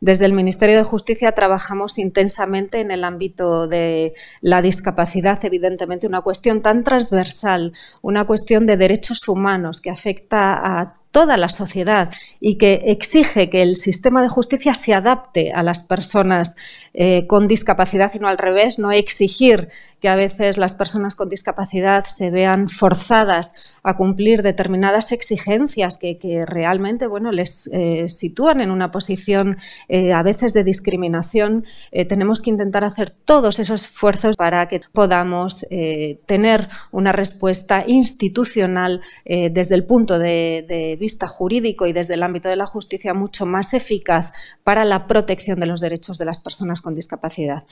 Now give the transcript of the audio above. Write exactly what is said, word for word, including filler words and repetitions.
Desde el Ministerio de Justicia trabajamos intensamente en el ámbito de la discapacidad, evidentemente una cuestión tan transversal, una cuestión de derechos humanos que afecta a toda la sociedad y que exige que el sistema de justicia se adapte a las personas eh, con discapacidad y no al revés, no exigir que a veces las personas con discapacidad se vean forzadas a cumplir determinadas exigencias que, que realmente bueno, les eh, sitúan en una posición eh, a veces de discriminación. Eh, tenemos que intentar hacer todos esos esfuerzos para que podamos eh, tener una respuesta institucional eh, desde el punto de, de vista jurídico y desde el ámbito de la justicia mucho más eficaz para la protección de los derechos de las personas con discapacidad.